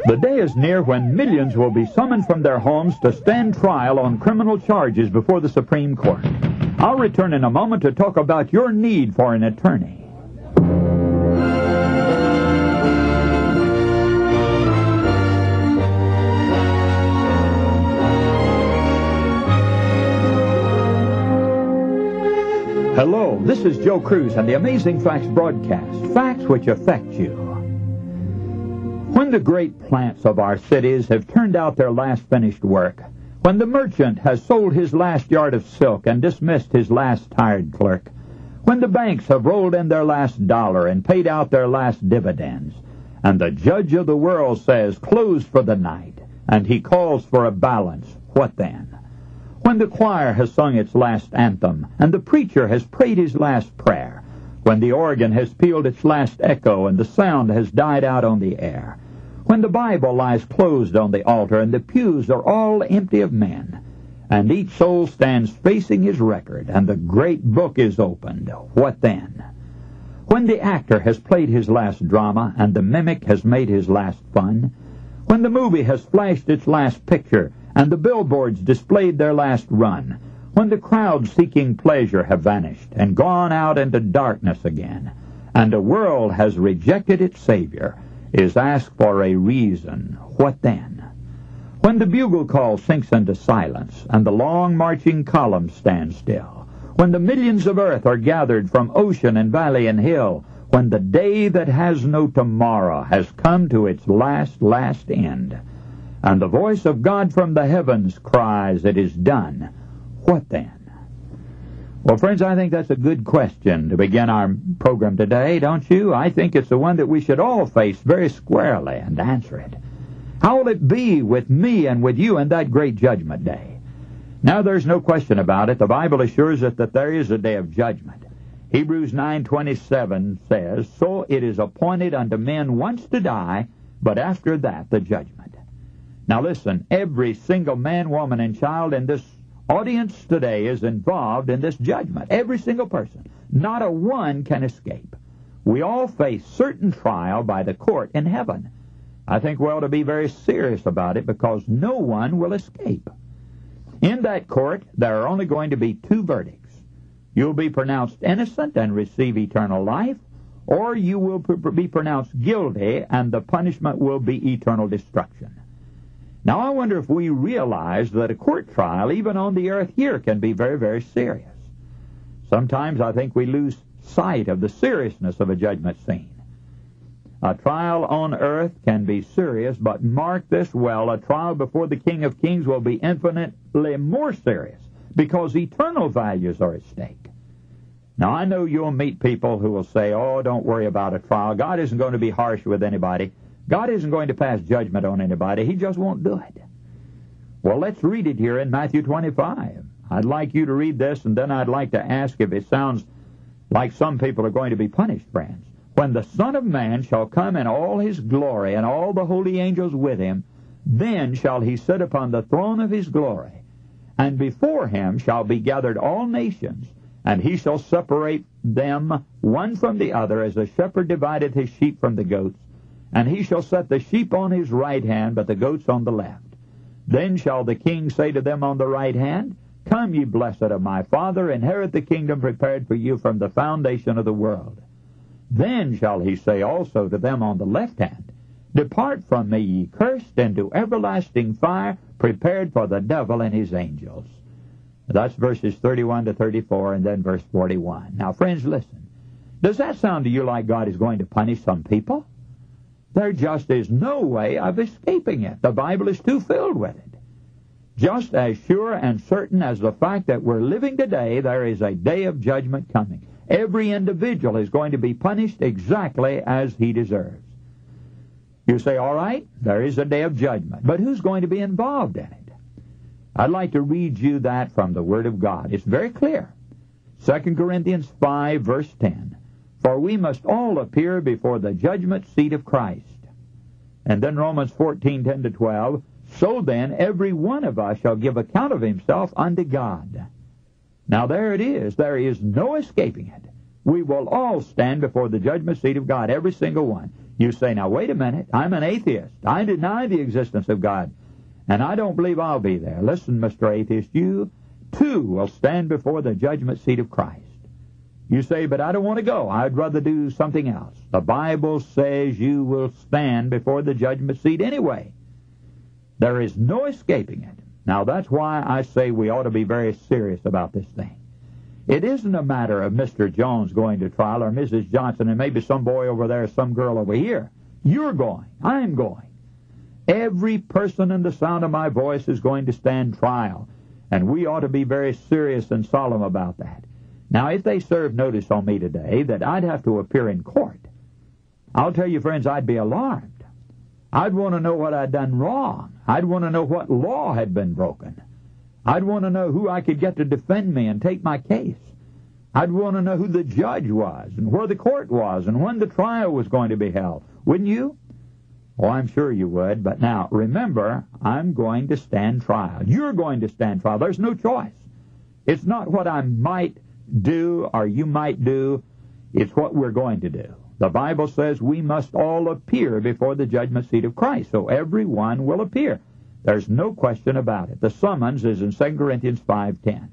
The day is near when millions will be summoned from their homes to stand trial on criminal charges before the Supreme Court. I'll return in a moment to talk about your need for an attorney. Hello, this is Joe Cruz and the Amazing Facts broadcast, facts which affect you. When the great plants of our cities have turned out their last finished work, when the merchant has sold his last yard of silk and dismissed his last tired clerk, when the banks have rolled in their last dollar and paid out their last dividends, and the judge of the world says, "Close for the night," and he calls for a balance, what then? When the choir has sung its last anthem, and the preacher has prayed his last prayer, when the organ has pealed its last echo and the sound has died out on the air, when the Bible lies closed on the altar and the pews are all empty of men, and each soul stands facing his record and the great book is opened, what then? When the actor has played his last drama and the mimic has made his last fun, when the movie has flashed its last picture and the billboards displayed their last run, when the crowds seeking pleasure have vanished and gone out into darkness again, and the world has rejected its Savior, is asked for a reason, what then? When the bugle call sinks into silence and the long marching columns stand still, when the millions of earth are gathered from ocean and valley and hill, when the day that has no tomorrow has come to its last end, and the voice of God from the heavens cries, "It is done," what then? Well, friends, I think that's a good question to begin our program today, don't you? I think it's the one that we should all face very squarely and answer it. How will it be with me and with you in that great judgment day? Now, there's no question about it. The Bible assures us that there is a day of judgment. Hebrews 9:27 says, "So it is appointed unto men once to die, but after that the judgment." Now listen, every single man, woman, and child in this audience today is involved in this judgment. Every single person. Not a one can escape. We all face certain trial by the court in heaven. I think we ought to be very serious about it because no one will escape. In that court, there are only going to be two verdicts. You'll be pronounced innocent and receive eternal life, or you will be pronounced guilty and the punishment will be eternal destruction. Now, I wonder if we realize that a court trial, even on the earth here, can be very, very serious. Sometimes I think we lose sight of the seriousness of a judgment scene. A trial on earth can be serious, but mark this well, a trial before the King of Kings will be infinitely more serious because eternal values are at stake. Now, I know you'll meet people who will say, "Oh, don't worry about a trial. God isn't going to be harsh with anybody. God isn't going to pass judgment on anybody. He just won't do it." Well, let's read it here in Matthew 25. I'd like you to read this, and then I'd like to ask if it sounds like some people are going to be punished, friends. "When the Son of Man shall come in all his glory, and all the holy angels with him, then shall he sit upon the throne of his glory. And before him shall be gathered all nations, and he shall separate them one from the other, as a shepherd divideth his sheep from the goats. And he shall set the sheep on his right hand, but the goats on the left. Then shall the king say to them on the right hand, Come, ye blessed of my Father, inherit the kingdom prepared for you from the foundation of the world. Then shall he say also to them on the left hand, Depart from me, ye cursed, into everlasting fire, prepared for the devil and his angels." That's verses 31 to 34, and then verse 41. Now, friends, listen. Does that sound to you like God is going to punish some people? There just is no way of escaping it. The Bible is too filled with it. Just as sure and certain as the fact that we're living today, there is a day of judgment coming. Every individual is going to be punished exactly as he deserves. You say, all right, there is a day of judgment, but who's going to be involved in it? I'd like to read you that from the Word of God. It's very clear. 2 Corinthians 5, verse 10. For we must all appear before the judgment seat of Christ. And then Romans 14, 10 to 12. So then, every one of us shall give account of himself unto God. Now there it is. There is no escaping it. We will all stand before the judgment seat of God, every single one. You say, now wait a minute, I'm an atheist. I deny the existence of God, and I don't believe I'll be there. Listen, Mr. Atheist, you too will stand before the judgment seat of Christ. You say, but I don't want to go. I'd rather do something else. The Bible says you will stand before the judgment seat anyway. There is no escaping it. Now, that's why I say we ought to be very serious about this thing. It isn't a matter of Mr. Jones going to trial or Mrs. Johnson and maybe some boy over there, some girl over here. You're going. I'm going. Every person in the sound of my voice is going to stand trial, and we ought to be very serious and solemn about that. Now, if they serve notice on me today that I'd have to appear in court, I'll tell you, friends, I'd be alarmed. I'd want to know what I'd done wrong. I'd want to know what law had been broken. I'd want to know who I could get to defend me and take my case. I'd want to know who the judge was and where the court was and when the trial was going to be held. Wouldn't you? Oh, I'm sure you would. But now, remember, I'm going to stand trial. You're going to stand trial. There's no choice. It's not what I might do or you might do. It's what we're going to do. The Bible says we must all appear before the judgment seat of Christ, so everyone will appear. There's no question about it. The summons is in 2 Corinthians 5:10.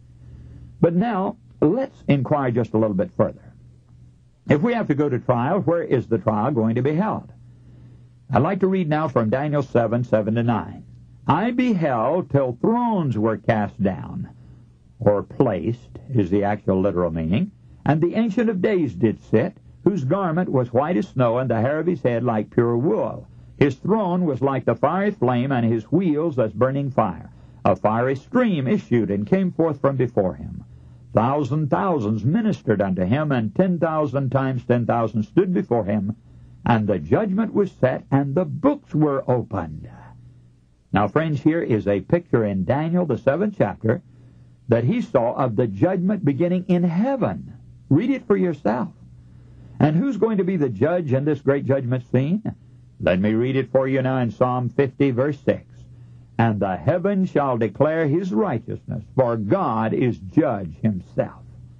But now, let's inquire just a little bit further. If we have to go to trial, where is the trial going to be held? I'd like to read now from Daniel 7:7-9. I beheld till thrones were cast down, or placed, is the actual literal meaning, and the Ancient of Days did sit, whose garment was white as snow, and the hair of his head like pure wool. His throne was like the fiery flame, and his wheels as burning fire. A fiery stream issued and came forth from before him. Thousands ministered unto him, and 10,000 times 10,000 stood before him, and the judgment was set, and the books were opened. Now, friends, here is a picture in Daniel, the 7th chapter, that he saw of the judgment beginning in heaven. Read it for yourself. And who's going to be the judge in this great judgment scene? Let me read it for you now in Psalm 50, verse 6. And the heaven shall declare his righteousness, for God is judge himself.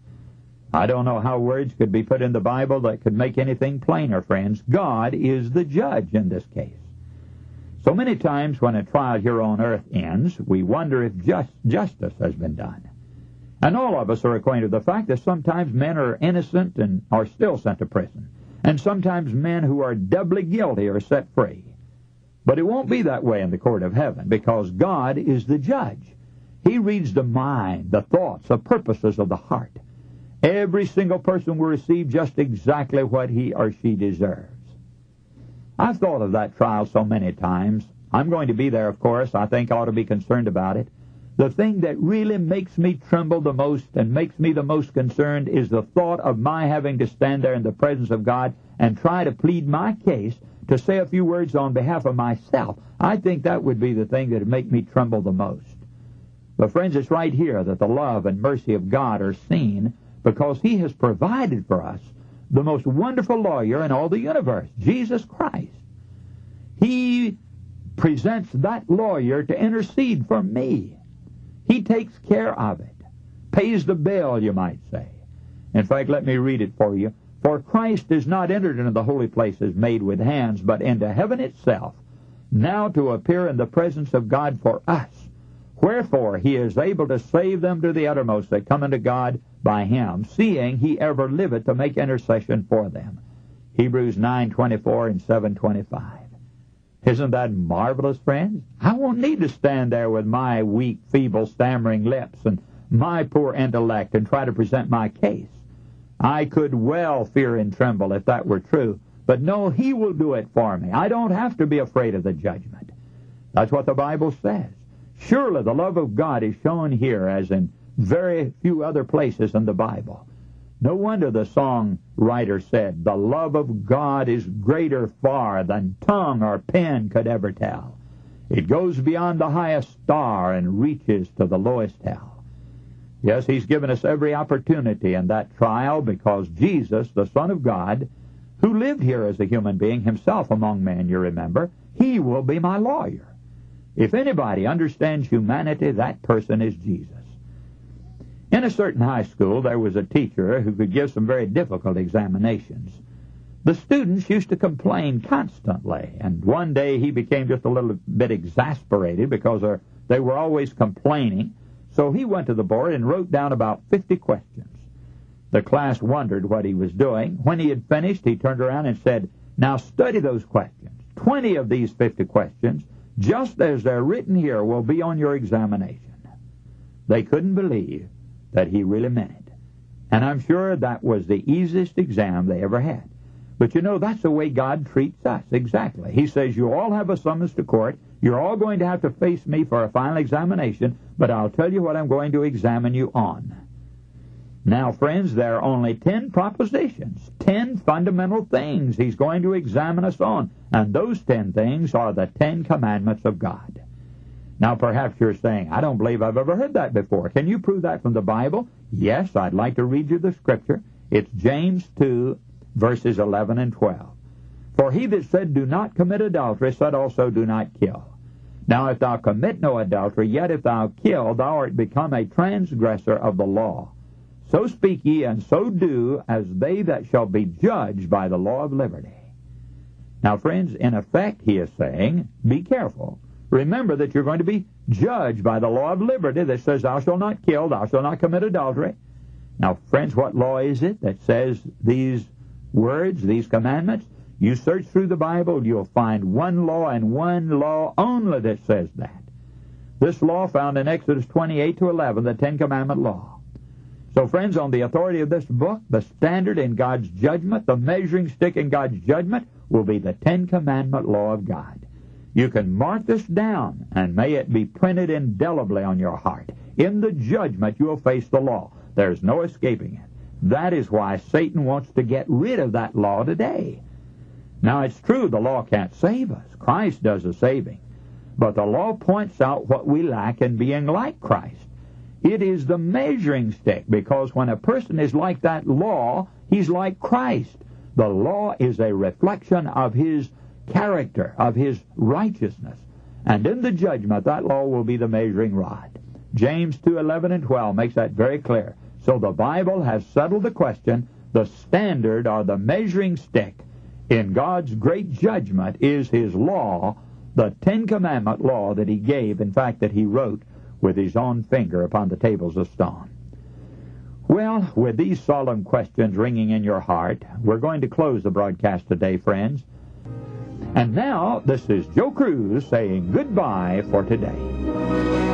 I don't know how words could be put in the Bible that could make anything plainer, friends. God is the judge in this case. So many times when a trial here on earth ends, we wonder if justice has been done. And all of us are acquainted with the fact that sometimes men are innocent and are still sent to prison. And sometimes men who are doubly guilty are set free. But it won't be that way in the court of heaven, because God is the judge. He reads the mind, the thoughts, the purposes of the heart. Every single person will receive just exactly what he or she deserves. I've thought of that trial so many times. I'm going to be there, of course. I think I ought to be concerned about it. The thing that really makes me tremble the most and makes me the most concerned is the thought of my having to stand there in the presence of God and try to plead my case, to say a few words on behalf of myself. I think that would be the thing that would make me tremble the most. But friends, it's right here that the love and mercy of God are seen, because he has provided for us the most wonderful lawyer in all the universe, Jesus Christ. He presents that lawyer to intercede for me. He takes care of it, pays the bill, you might say. In fact, let me read it for you. For Christ is not entered into the holy places made with hands, but into heaven itself, now to appear in the presence of God for us. Wherefore he is able to save them to the uttermost that come unto God by him, seeing he ever liveth to make intercession for them. Hebrews 9:24 and 7:25. Isn't that marvelous, friends? I won't need to stand there with my weak, feeble, stammering lips and my poor intellect and try to present my case. I could well fear and tremble if that were true. But no, he will do it for me. I don't have to be afraid of the judgment. That's what the Bible says. Surely the love of God is shown here as in very few other places in the Bible. No wonder the songwriter said, the love of God is greater far than tongue or pen could ever tell. It goes beyond the highest star and reaches to the lowest hell. Yes, he's given us every opportunity in that trial, because Jesus, the Son of God, who lived here as a human being himself among men, you remember, he will be my lawyer. If anybody understands humanity, that person is Jesus. In a certain high school, there was a teacher who could give some very difficult examinations. The students used to complain constantly, and one day he became just a little bit exasperated because they were always complaining. So he went to the board and wrote down about 50 questions. The class wondered what he was doing. When he had finished, he turned around and said, "Now study those questions. 20 of these 50 questions, just as they're written here, will be on your examination." They couldn't believe that he really meant it. And I'm sure that was the easiest exam they ever had. But you know, that's the way God treats us, exactly. He says, you all have a summons to court. You're all going to have to face me for a final examination, but I'll tell you what I'm going to examine you on. Now, friends, there are only 10 propositions, 10 fundamental things he's going to examine us on. And those 10 things are the 10 commandments of God. Now, perhaps you're saying, I don't believe I've ever heard that before. Can you prove that from the Bible? Yes, I'd like to read you the scripture. It's James 2, verses 11 and 12. For he that said, do not commit adultery, said also, do not kill. Now, if thou commit no adultery, yet if thou kill, thou art become a transgressor of the law. So speak ye, and so do, as they that shall be judged by the law of liberty. Now, friends, in effect, he is saying, be careful. Remember that you're going to be judged by the law of liberty that says, thou shalt not kill, thou shalt not commit adultery. Now, friends, what law is it that says these words, these commandments? You search through the Bible, you'll find one law and one law only that says that. This law found in Exodus 28-11, the 10 Commandment law. So, friends, on the authority of this book, the standard in God's judgment, the measuring stick in God's judgment, will be the 10 Commandment law of God. You can mark this down, and may it be printed indelibly on your heart. In the judgment, you'll face the law. There's no escaping it. That is why Satan wants to get rid of that law today. Now, it's true the law can't save us. Christ does the saving. But the law points out what we lack in being like Christ. It is the measuring stick, because when a person is like that law, he's like Christ. The law is a reflection of his character, of his righteousness. And in the judgment, that law will be the measuring rod. James 2:11 and 12 makes that very clear. So the Bible has settled the question. The standard, or the measuring stick, in God's great judgment is his law, the 10 Commandment law that he gave, in fact, that he wrote with his own finger upon the tables of stone. Well, with these solemn questions ringing in your heart, we're going to close the broadcast today, friends. And now, this is Joe Cruz saying goodbye for today.